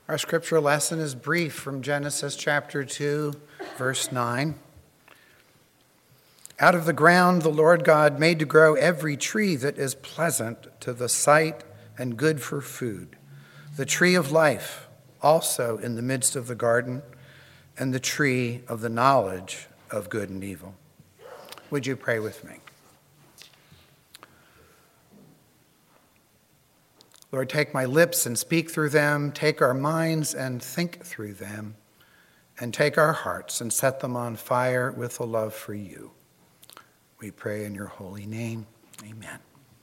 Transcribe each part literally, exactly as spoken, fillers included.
Our scripture lesson is brief from Genesis chapter two, verse nine. Out of the ground the Lord God made to grow every tree that is pleasant to the sight and good for food, the tree of life also in the midst of the garden, and the tree of the knowledge of good and evil. Would you pray with me? Lord, take my lips and speak through them. Take our minds and think through them. And take our hearts and set them on fire with a love for you. We pray in your holy name. Amen.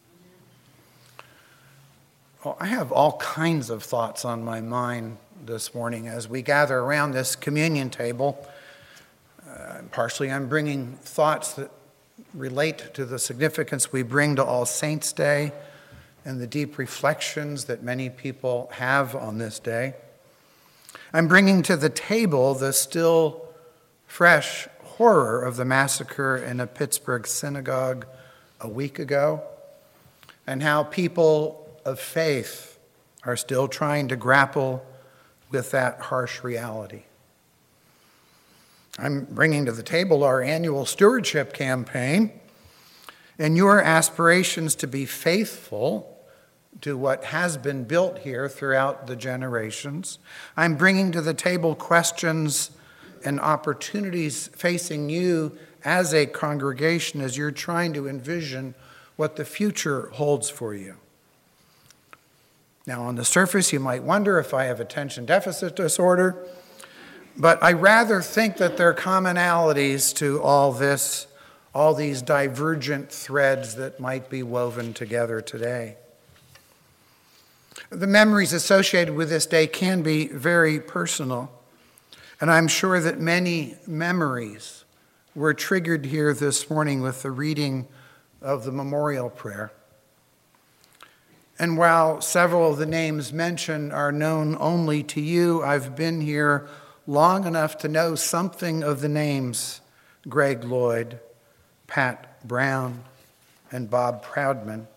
Well, I have all kinds of thoughts on my mind this morning as we gather around this communion table. Uh, partially, I'm bringing thoughts that relate to the significance we bring to All Saints' Day and the deep reflections that many people have on this day. I'm bringing to the table the still fresh horror of the massacre in a Pittsburgh synagogue a week ago, and how people of faith are still trying to grapple with that harsh reality. I'm bringing to the table our annual stewardship campaign and your aspirations to be faithful to what has been built here throughout the generations. I'm bringing to the table questions and opportunities facing you as a congregation as you're trying to envision what the future holds for you. Now, on the surface, you might wonder if I have attention deficit disorder, but I rather think that there are commonalities to all this, all these divergent threads that might be woven together today. The memories associated with this day can be very personal, and I'm sure that many memories were triggered here this morning with the reading of the memorial prayer. And while several of the names mentioned are known only to you, I've been here long enough to know something of the names Greg Lloyd, Pat Brown, and Bob Proudman.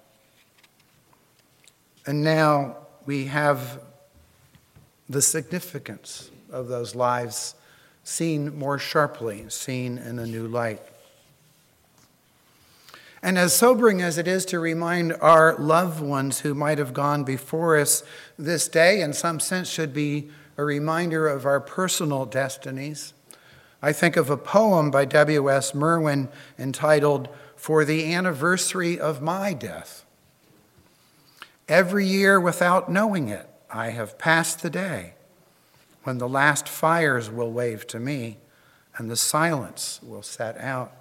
And now we have the significance of those lives seen more sharply, seen in a new light. And as sobering as it is to remind our loved ones who might have gone before us, this day in some sense should be a reminder of our personal destinies. I think of a poem by W S Merwin entitled, "For the Anniversary of My Death." Every year without knowing it, I have passed the day when the last fires will wave to me and the silence will set out.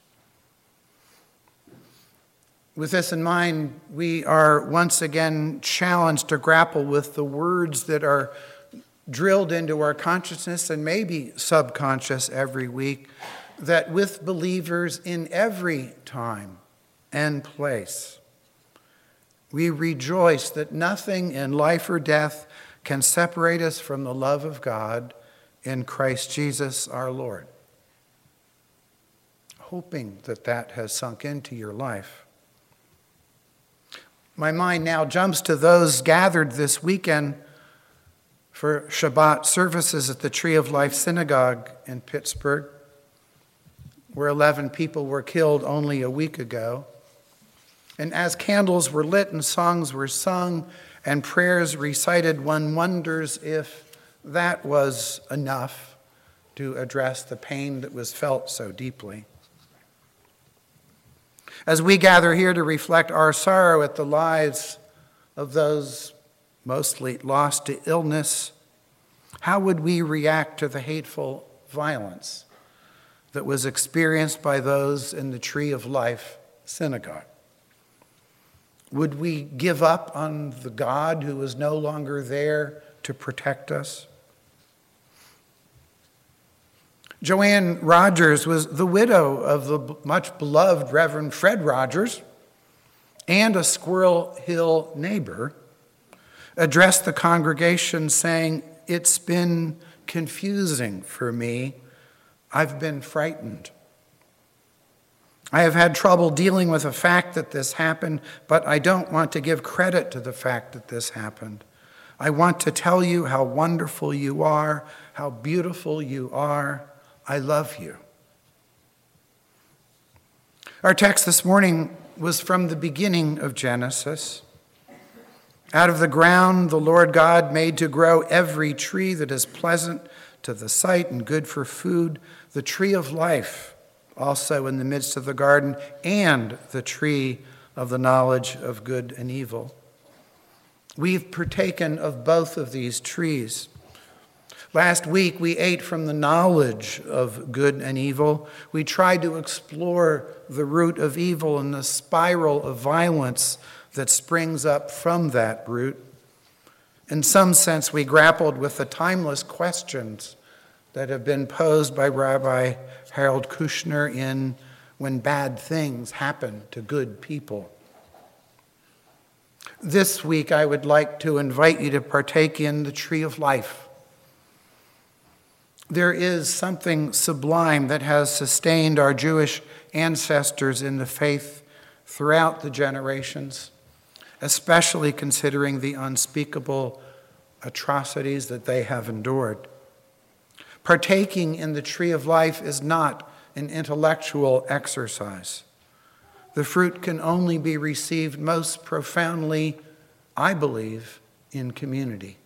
With this in mind, we are once again challenged to grapple with the words that are drilled into our consciousness and maybe subconscious every week, that with believers in every time and place, we rejoice that nothing in life or death can separate us from the love of God in Christ Jesus our Lord. Hoping that that has sunk into your life. My mind now jumps to those gathered this weekend for Shabbat services at the Tree of Life Synagogue in Pittsburgh, where eleven people were killed only a week ago. And as candles were lit and songs were sung and prayers recited, one wonders if that was enough to address the pain that was felt so deeply. As we gather here to reflect our sorrow at the lives of those mostly lost to illness, how would we react to the hateful violence that was experienced by those in the Tree of Life Synagogue? Would we give up on the God who is no longer there to protect us? Joanne Rogers was the widow of the much beloved Reverend Fred Rogers, and a Squirrel Hill neighbor, addressed the congregation saying, "It's been confusing for me. I've been frightened. I have had trouble dealing with the fact that this happened, but I don't want to give credit to the fact that this happened. I want to tell you how wonderful you are, how beautiful you are. I love you. Our text this morning was from the beginning of Genesis. Out of the ground the Lord God made to grow every tree that is pleasant to the sight and good for food, the tree of life also in the midst of the garden, and the tree of the knowledge of good and evil. We've partaken of both of these trees. Last week we ate from the knowledge of good and evil. We tried to explore the root of evil and the spiral of violence that springs up from that root. In some sense, we grappled with the timeless questions that have been posed by Rabbi Harold Kushner in When Bad Things Happen to Good People. This week, I would like to invite you to partake in the tree of life. There is something sublime that has sustained our Jewish ancestors in the faith throughout the generations, especially considering the unspeakable atrocities that they have endured. Partaking in the tree of life is not an intellectual exercise. The fruit can only be received most profoundly, I believe, in community.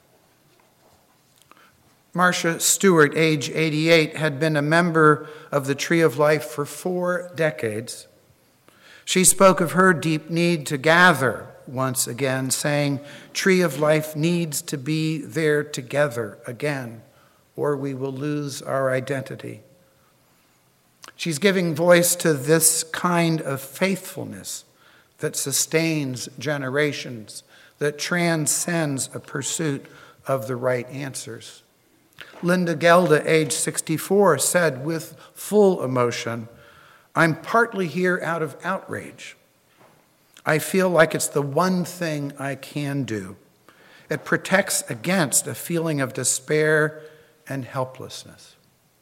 Marcia Stewart, age eighty-eight, had been a member of the Tree of Life for four decades. She spoke of her deep need to gather once again, saying, "Tree of Life needs to be there together again, or we will lose our identity." She's giving voice to this kind of faithfulness that sustains generations, that transcends a pursuit of the right answers. Linda Gelda, age sixty-four, said with full emotion, "I'm partly here out of outrage. I feel like it's the one thing I can do. It protects against a feeling of despair and helplessness."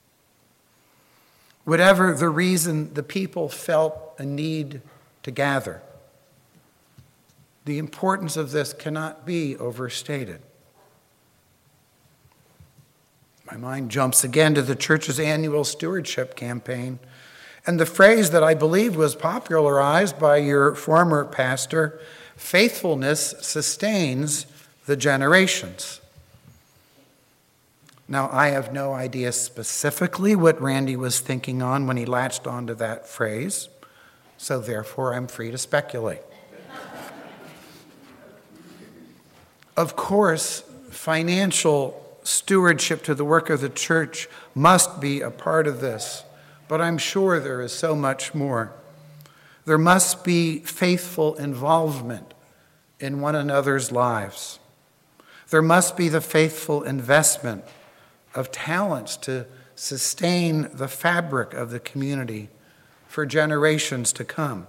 Whatever the reason, the people felt a need to gather. The importance of this cannot be overstated. My mind jumps again to the church's annual stewardship campaign, and the phrase that I believe was popularized by your former pastor, "Faithfulness sustains the generations." Now, I have no idea specifically what Randy was thinking on when he latched onto that phrase, so therefore I'm free to speculate. Of course, financial stewardship to the work of the church must be a part of this, but I'm sure there is so much more. There must be faithful involvement in one another's lives. There must be the faithful investment of talents to sustain the fabric of the community for generations to come.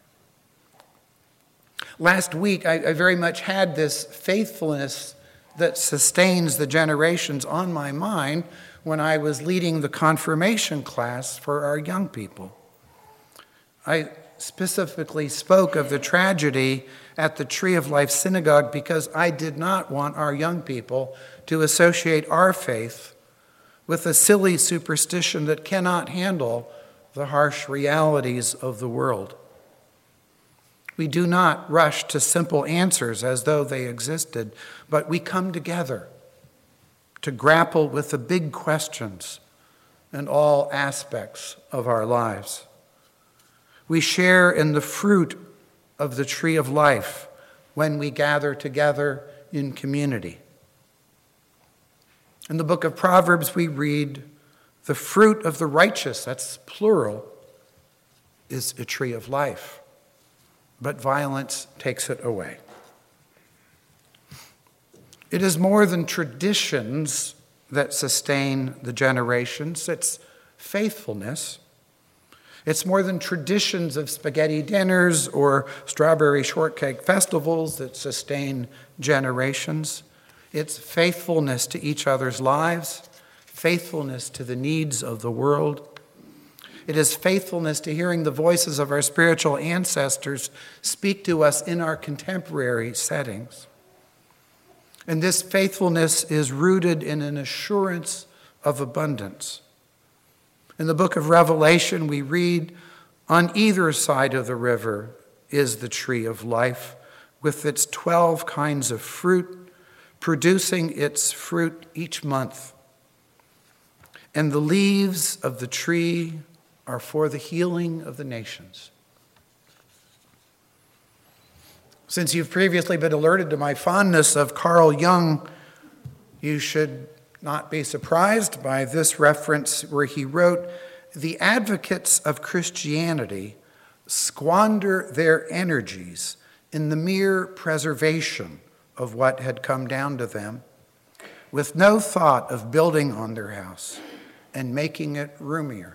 Last week, I, I very much had this faithfulness that sustains the generations on my mind when I was leading the confirmation class for our young people. I specifically spoke of the tragedy at the Tree of Life Synagogue because I did not want our young people to associate our faith with a silly superstition that cannot handle the harsh realities of the world. We do not rush to simple answers as though they existed, but we come together to grapple with the big questions in all aspects of our lives. We share in the fruit of the tree of life when we gather together in community. In the book of Proverbs, we read, "The fruit of the righteous," that's plural, "is a tree of life, but violence takes it away." It is more than traditions that sustain the generations. It's faithfulness. It's more than traditions of spaghetti dinners or strawberry shortcake festivals that sustain generations. It's faithfulness to each other's lives, faithfulness to the needs of the world. It is faithfulness to hearing the voices of our spiritual ancestors speak to us in our contemporary settings. And this faithfulness is rooted in an assurance of abundance. In the book of Revelation, we read, on either side of the river is the tree of life, with its twelve kinds of fruit, producing its fruit each month. And the leaves of the tree are for the healing of the nations. Since you've previously been alerted to my fondness of Carl Jung, you should not be surprised by this reference where he wrote, "The advocates of Christianity squander their energies in the mere preservation of what had come down to them, with no thought of building on their house and making it roomier."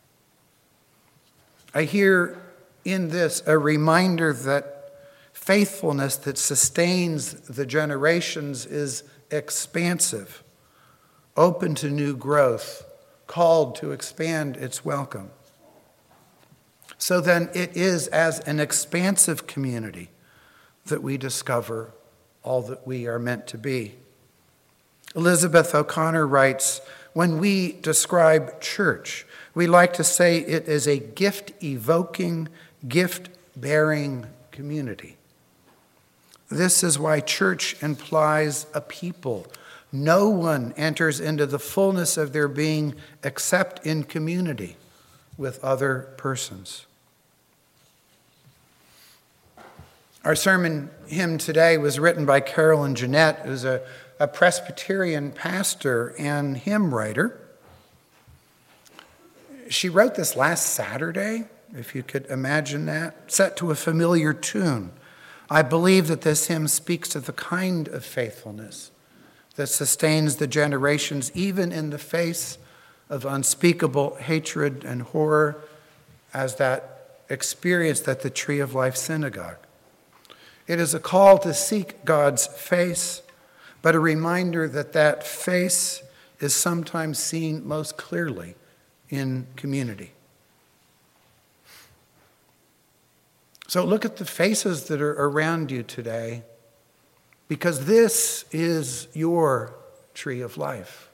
I hear in this a reminder that faithfulness that sustains the generations is expansive, open to new growth, called to expand its welcome. So then it is as an expansive community that we discover all that we are meant to be. Elizabeth O'Connor writes, when we describe church, we like to say it is a gift-evoking, gift-bearing community. This is why church implies a people. No one enters into the fullness of their being except in community with other persons. Our sermon hymn today was written by Carolyn Jeanette, who's a, a Presbyterian pastor and hymn writer. She wrote this last Saturday, if you could imagine that, set to a familiar tune. I believe that this hymn speaks to the kind of faithfulness that sustains the generations, even in the face of unspeakable hatred and horror, as that experienced at the Tree of Life Synagogue. It is a call to seek God's face, but a reminder that that face is sometimes seen most clearly in community. So look at the faces that are around you today, because this is your tree of life.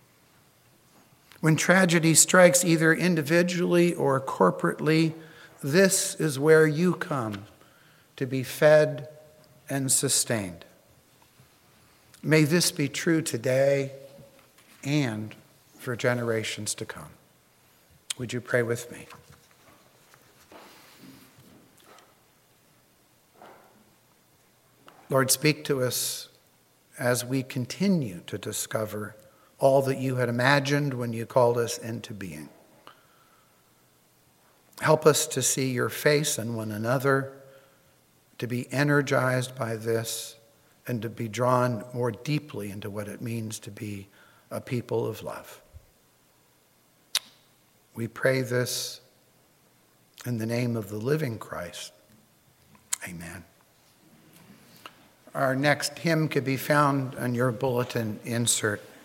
When tragedy strikes either individually or corporately, this is where you come to be fed and sustained. May this be true today and for generations to come. Would you pray with me? Lord, speak to us as we continue to discover all that you had imagined when you called us into being. Help us to see your face in one another, to be energized by this, and to be drawn more deeply into what it means to be a people of love. We pray this in the name of the living Christ. Amen. Our next hymn could be found on your bulletin insert.